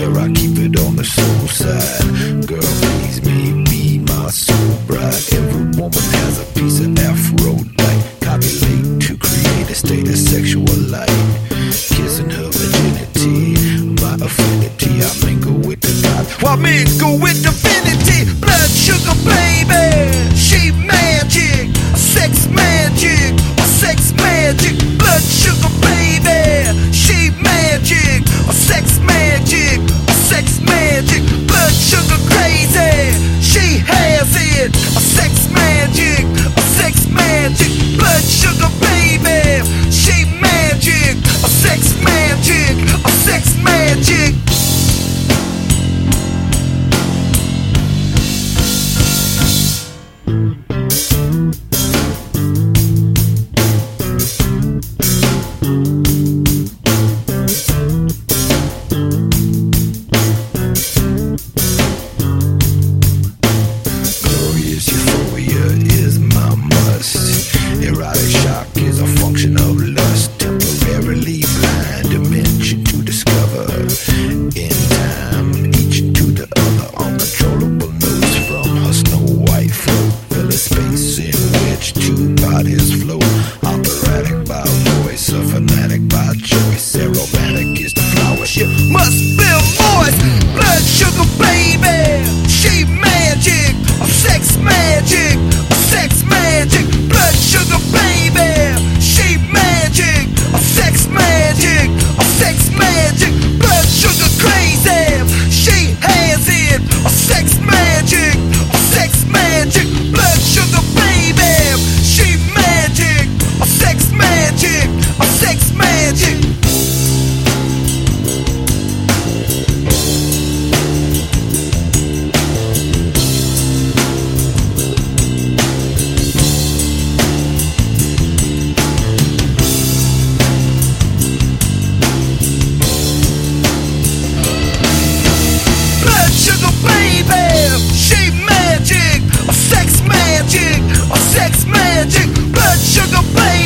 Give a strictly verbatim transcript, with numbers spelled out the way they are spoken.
swear I keep it on the soul side. Girl, please me, be my soul bride. Every woman has a piece of Aphrodite. Copulate to create a state of sexual light. Kissing her virginity, my affinity. I mingle with the God, I mingle with divinity. Blood sugar baby, she magic, a sex magic, a sex magic. Blood sugar baby, she magic, a sex magic, a sex magic. Blood sugar crazy, she has it, a sex magic, a sex magic. Blood sugar baby, she magic, a sex magic, a sex magic. Glorious euphoria is my must. Erotic shock is a function of lust. Temporarily blind dimension to discover. In time, each to the other. Uncontrollable notes from her snow white throat. Fill a space in which two bodies float. Operatic by voice, a fanatic by choice. Aromatic is the flower. She must feel moist. Blood sugar baby, she magic, a sex magic, a sex magic. Blood sugar baby, she magic, a sex magic, a sex magic. Blood sugar crazy, she has it, a sex magic, a sex magic. Blood sugar baby, she magic, a sex magic, a sex magic. She magic, a sex magic, a sex magic. Blood sugar baby.